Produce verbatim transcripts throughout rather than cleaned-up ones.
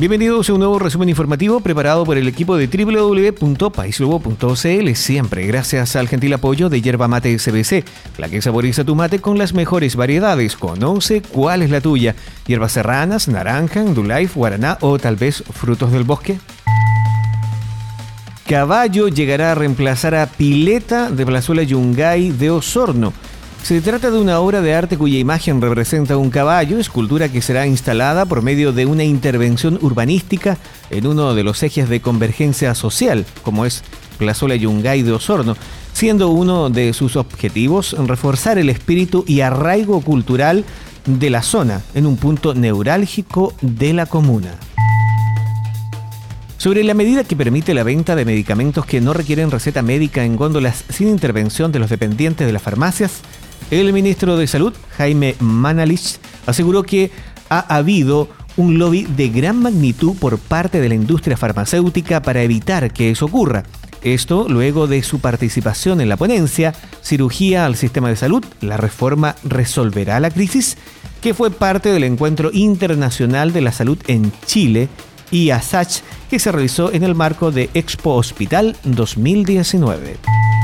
Bienvenidos a un nuevo resumen informativo preparado por el equipo de doble u doble u doble u punto país lobo punto c l, siempre gracias al gentil apoyo de Yerba Mate S B C, la que saboriza tu mate con las mejores variedades. Conoce cuál es la tuya: hierbas serranas, naranja, Life, guaraná o tal vez frutos del bosque. Caballo llegará a reemplazar a Pileta de Plazuela Yungay de Osorno. Se trata de una obra de arte cuya imagen representa un caballo, escultura que será instalada por medio de una intervención urbanística en uno de los ejes de convergencia social, como es Plazuela Yungay de Osorno, siendo uno de sus objetivos reforzar el espíritu y arraigo cultural de la zona en un punto neurálgico de la comuna. Sobre la medida que permite la venta de medicamentos que no requieren receta médica en góndolas sin intervención de los dependientes de las farmacias, el ministro de Salud, Jaime Manalich, aseguró que ha habido un lobby de gran magnitud por parte de la industria farmacéutica para evitar que eso ocurra. Esto luego de su participación en la ponencia Cirugía al Sistema de Salud, ¿la reforma resolverá la crisis?, que fue parte del Encuentro Internacional de la Salud en Chile, I A S A C H, que se realizó en el marco de Expo Hospital dos mil diecinueve.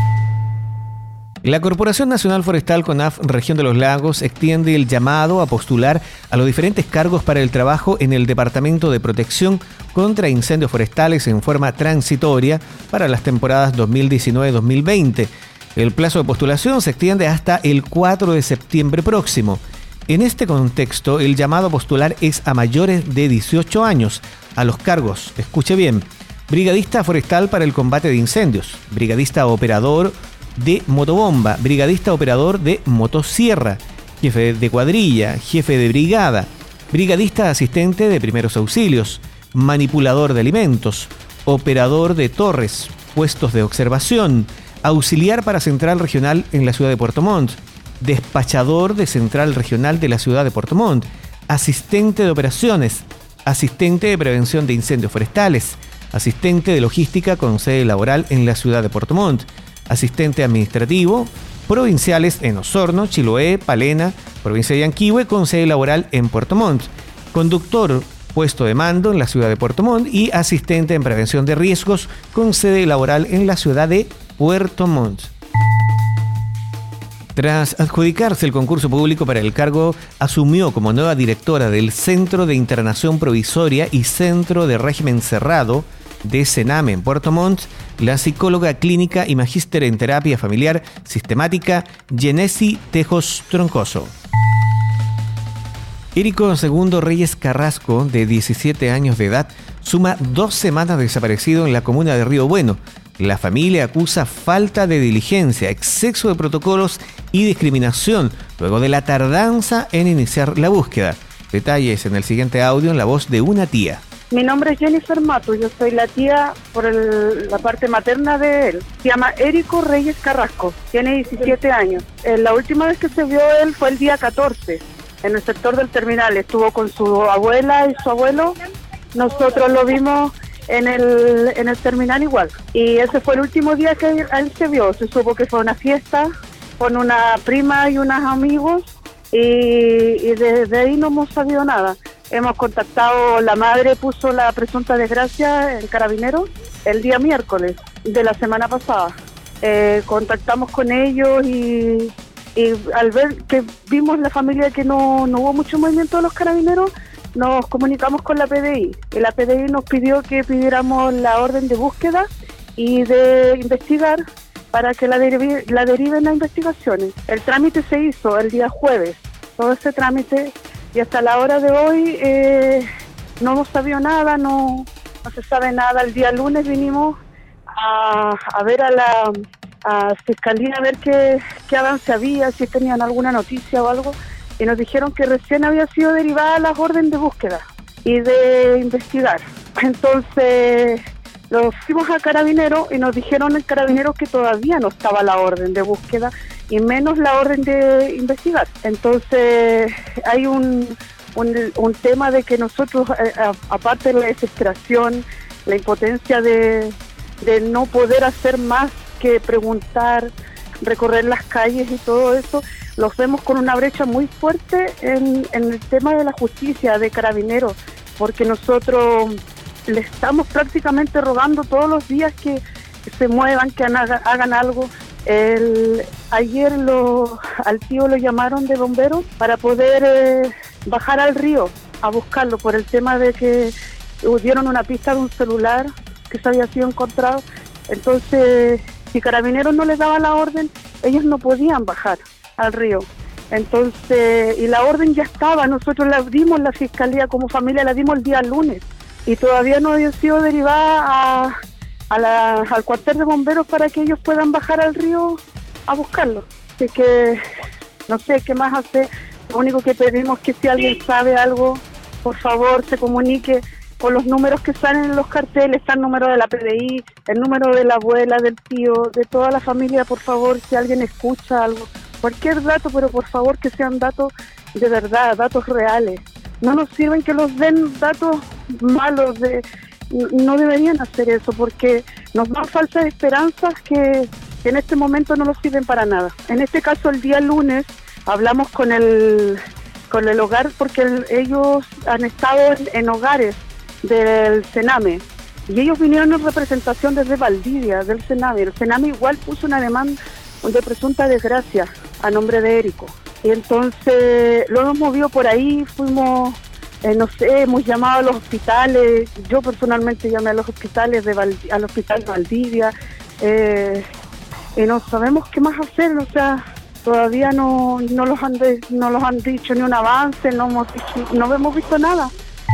La Corporación Nacional Forestal CONAF Región de los Lagos extiende el llamado a postular a los diferentes cargos para el trabajo en el Departamento de Protección contra Incendios Forestales en forma transitoria para las temporadas dos mil diecinueve dos mil veinte. El plazo de postulación se extiende hasta el cuatro de septiembre próximo. En este contexto, el llamado a postular es a mayores de dieciocho años, a los cargos, escuche bien: brigadista forestal para el combate de incendios, brigadista operador de motobomba, brigadista operador de motosierra, jefe de cuadrilla, jefe de brigada, brigadista asistente de primeros auxilios, manipulador de alimentos, operador de torres, puestos de observación, auxiliar para central regional en la ciudad de Puerto Montt, despachador de central regional de la ciudad de Puerto Montt, asistente de operaciones, asistente de prevención de incendios forestales, asistente de logística con sede laboral en la ciudad de Puerto Montt, asistente administrativo, provinciales en Osorno, Chiloé, Palena, provincia de Yanquihue, con sede laboral en Puerto Montt, conductor, puesto de mando en la ciudad de Puerto Montt y asistente en prevención de riesgos con sede laboral en la ciudad de Puerto Montt. Tras adjudicarse el concurso público para el cargo, asumió como nueva directora del Centro de Internación Provisoria y Centro de Régimen Cerrado de Sename en Puerto Montt la psicóloga clínica y magíster en terapia familiar sistemática Genesi Tejos Troncoso. Érico Segundo Reyes Carrasco, de diecisiete años de edad, suma dos semanas desaparecido en la comuna de Río Bueno. La familia acusa falta de diligencia, exceso de protocolos y discriminación luego de la tardanza en iniciar la búsqueda. Detalles en el siguiente audio en la voz de una tía. Mi nombre es Jennifer Mato, yo soy la tía por el, la parte materna de él. Se llama Érico Reyes Carrasco, tiene diecisiete años. Eh, la última vez que se vio él fue el día catorce, en el sector del terminal. Estuvo con su abuela y su abuelo. Nosotros lo vimos en el en el terminal igual. Y ese fue el último día que él se vio. Se supo que fue una fiesta con una prima y unos amigos y, y desde ahí no hemos sabido nada. Hemos contactado, la madre puso la presunta desgracia en Carabineros el día miércoles de la semana pasada. Eh, contactamos con ellos y, y al ver que vimos la familia que no, no hubo mucho movimiento de los Carabineros, nos comunicamos con la P D I. Y la P D I nos pidió que pidiéramos la orden de búsqueda y de investigar para que la, derive, la deriven las investigaciones. El trámite se hizo el día jueves, todo ese trámite. Y hasta la hora de hoy eh, no hemos sabido nada, no, no se sabe nada. El día lunes vinimos a, a ver a la a Fiscalía a ver qué, qué avance había, si tenían alguna noticia o algo, y nos dijeron que recién había sido derivada las órdenes de búsqueda y de investigar. Entonces lo fuimos a Carabineros y nos dijeron en Carabineros que todavía no estaba la orden de búsqueda y menos la orden de investigar. Entonces hay un, un, un tema de que nosotros, a, aparte de la desesperación, la impotencia de, de no poder hacer más que preguntar, recorrer las calles y todo eso, los vemos con una brecha muy fuerte en, en el tema de la justicia, de Carabineros. porque nosotros le estamos prácticamente rogando todos los días que, que se muevan, que hagan, hagan algo. El, ayer lo, al tío lo llamaron de bomberos para poder eh, bajar al río a buscarlo por el tema de que dieron una pista de un celular que se había sido encontrado. Entonces, si Carabineros no les daba la orden, ellos no podían bajar al río. Entonces, y la orden ya estaba, nosotros la dimos, la fiscalía como familia la dimos el día lunes y todavía no había sido derivada a, a la, al cuartel de bomberos para que ellos puedan bajar al río a buscarlo. Así que no sé qué más hacer, lo único que pedimos es que si alguien sabe algo, por favor se comunique con los números que salen en los carteles. Está el número de la P D I, el número de la abuela, del tío, de toda la familia. Por favor, si alguien escucha algo, cualquier dato, pero por favor que sean datos de verdad, datos reales. No nos sirven que los den datos malos, de, no deberían hacer eso porque nos dan falsas esperanzas que, que en este momento no nos sirven para nada. En este caso, el día lunes hablamos con el con el hogar porque el, ellos han estado en, en hogares del Sename y ellos vinieron en representación desde Valdivia, del Sename. El Sename igual puso una demanda de presunta desgracia a nombre de Érico. Y entonces lo hemos movido por ahí, fuimos, eh, no sé, hemos llamado a los hospitales, yo personalmente llamé a los hospitales, de Valdi- al hospital de Valdivia, eh, y no sabemos qué más hacer, o sea, todavía no, no, los, han de, no los han dicho ni un avance, no hemos, dicho, no hemos visto nada.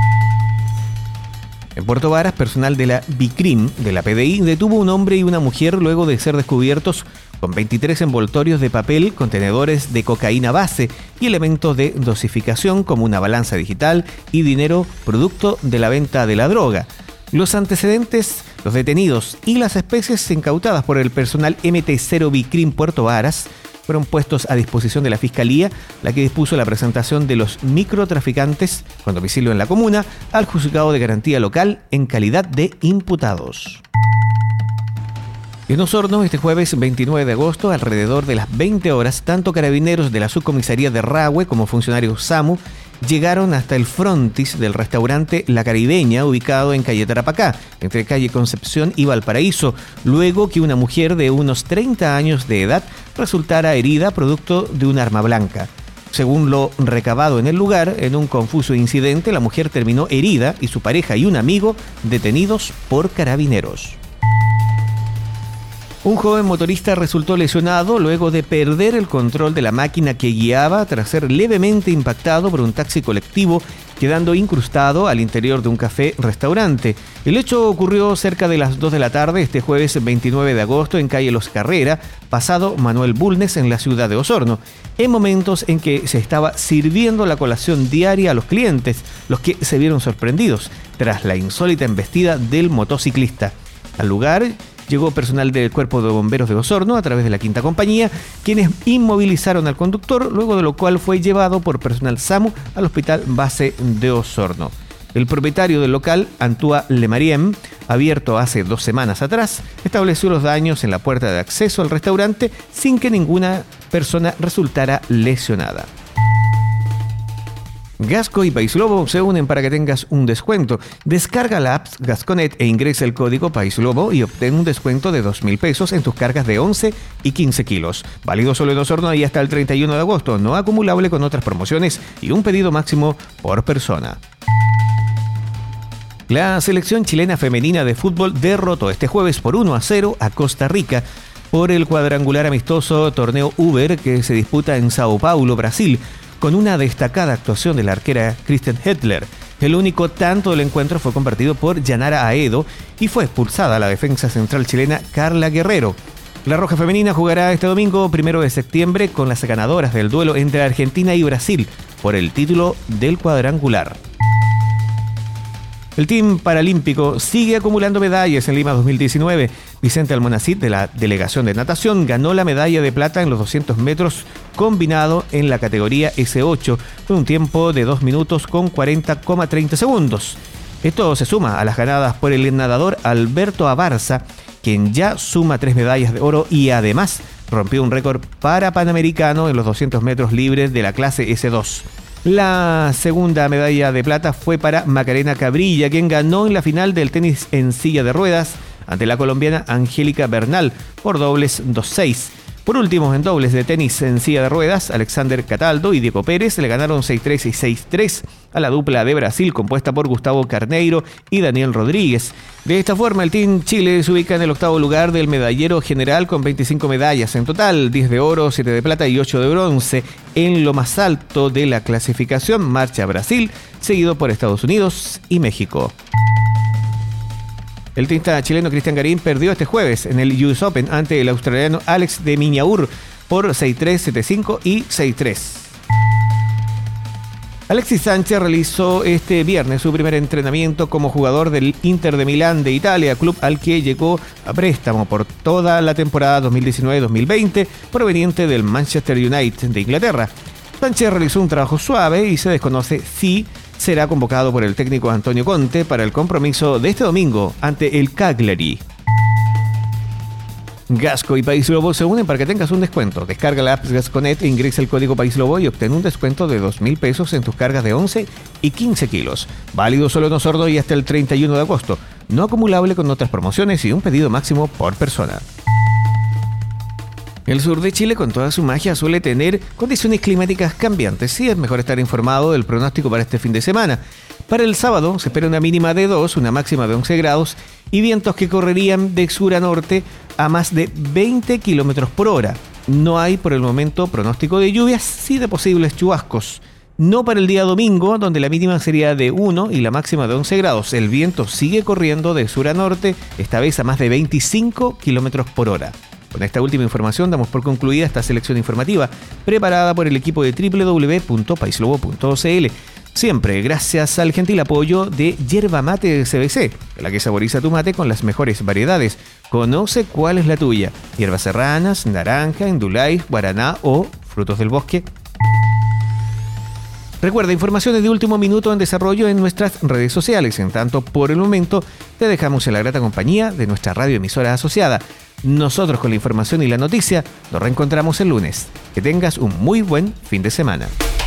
En Puerto Varas, personal de la BICRIM, de la P D I, detuvo un hombre y una mujer luego de ser descubiertos con veintitrés envoltorios de papel, contenedores de cocaína base y elementos de dosificación como una balanza digital y dinero producto de la venta de la droga. Los antecedentes, los detenidos y las especies incautadas por el personal M T cero BICRIM Puerto Varas fueron puestos a disposición de la Fiscalía, la que dispuso la presentación de los microtraficantes con domicilio en la comuna al Juzgado de Garantía Local en calidad de imputados. En Osorno, este jueves veintinueve de agosto, alrededor de las veinte horas, tanto carabineros de la subcomisaría de Rahue como funcionarios SAMU llegaron hasta el frontis del restaurante La Caribeña, ubicado en calle Tarapacá, entre calle Concepción y Valparaíso, luego que una mujer de unos treinta años de edad resultara herida producto de un arma blanca. Según lo recabado en el lugar, en un confuso incidente, la mujer terminó herida y su pareja y un amigo detenidos por carabineros. Un joven motorista resultó lesionado luego de perder el control de la máquina que guiaba tras ser levemente impactado por un taxi colectivo, quedando incrustado al interior de un café-restaurante. El hecho ocurrió cerca de las dos de la tarde este jueves veintinueve de agosto en calle Los Carrera, pasado Manuel Bulnes en la ciudad de Osorno, en momentos en que se estaba sirviendo la colación diaria a los clientes, los que se vieron sorprendidos tras la insólita embestida del motociclista. Al lugar llegó personal del Cuerpo de Bomberos de Osorno a través de la Quinta Compañía, quienes inmovilizaron al conductor, luego de lo cual fue llevado por personal SAMU al Hospital Base de Osorno. El propietario del local, Antúa Lemariem, abierto hace dos semanas atrás, estableció los daños en la puerta de acceso al restaurante sin que ninguna persona resultara lesionada. Gasco y País Lobo se unen para que tengas un descuento. Descarga la app Gasconet e ingresa el código País Lobo y obtén un descuento de dos mil pesos en tus cargas de once y quince kilos. Válido solo en Osorno y hasta el treinta y uno de agosto, no acumulable con otras promociones y un pedido máximo por persona. La selección chilena femenina de fútbol derrotó este jueves por uno a cero a Costa Rica por el cuadrangular amistoso torneo Uber que se disputa en Sao Paulo, Brasil, con una destacada actuación de la arquera Kristen Hetler. El único tanto del encuentro fue convertido por Yanara Aedo y fue expulsada la defensa central chilena Carla Guerrero. La Roja Femenina jugará este domingo, primero de septiembre, con las ganadoras del duelo entre Argentina y Brasil por el título del cuadrangular. El Team Paralímpico sigue acumulando medallas en Lima dos mil diecinueve. Vicente Almonacid, de la Delegación de Natación, ganó la medalla de plata en los doscientos metros combinado en la categoría ese ocho, con un tiempo de dos minutos con cuarenta coma treinta segundos. Esto se suma a las ganadas por el nadador Alberto Abarza, quien ya suma tres medallas de oro y además rompió un récord para panamericano en los doscientos metros libres de la clase ese dos. La segunda medalla de plata fue para Macarena Cabrilla, quien ganó en la final del tenis en silla de ruedas ante la colombiana Angélica Bernal por dobles dos seis. Por último, en dobles de tenis en silla de ruedas, Alexander Cataldo y Diego Pérez le ganaron seis tres y seis tres a la dupla de Brasil compuesta por Gustavo Carneiro y Daniel Rodríguez. De esta forma, el Team Chile se ubica en el octavo lugar del medallero general con veinticinco medallas en total, diez de oro, siete de plata y ocho de bronce. En lo más alto de la clasificación marcha Brasil, seguido por Estados Unidos y México. El tenista chileno Cristian Garín perdió este jueves en el U S Open ante el australiano Alex de Minaur por seis tres, siete cinco y seis tres. Alexis Sánchez realizó este viernes su primer entrenamiento como jugador del Inter de Milán de Italia, club al que llegó a préstamo por toda la temporada dos mil diecinueve dos mil veinte, proveniente del Manchester United de Inglaterra. Sánchez realizó un trabajo suave y se desconoce si será convocado por el técnico Antonio Conte para el compromiso de este domingo ante el Cagliari. Gasco y País Lobo se unen para que tengas un descuento. Descarga la app Gasconet e ingresa el código País Lobo y obtén un descuento de dos mil pesos en tus cargas de once y quince kilos. Válido solo en Osorno y hasta el treinta y uno de agosto. No acumulable con otras promociones y un pedido máximo por persona. El sur de Chile, con toda su magia, suele tener condiciones climáticas cambiantes y es mejor estar informado del pronóstico para este fin de semana. Para el sábado se espera una mínima de dos, una máxima de once grados y vientos que correrían de sur a norte a más de veinte kilómetros por hora. No hay por el momento pronóstico de lluvias, sí de posibles chubascos. No para el día domingo, donde la mínima sería de uno y la máxima de once grados. El viento sigue corriendo de sur a norte, esta vez a más de veinticinco kilómetros por hora. Con esta última información damos por concluida esta selección informativa preparada por el equipo de doble u doble u doble u punto paislobo punto c l. Siempre gracias al gentil apoyo de Yerba Mate C B C, la que saboriza tu mate con las mejores variedades. Conoce cuál es la tuya: hierbas serranas, naranja, endulay, guaraná o frutos del bosque. Recuerda, informaciones de último minuto en desarrollo en nuestras redes sociales. En tanto, por el momento, te dejamos en la grata compañía de nuestra radioemisora asociada. Nosotros, con la información y la noticia, nos reencontramos el lunes. Que tengas un muy buen fin de semana.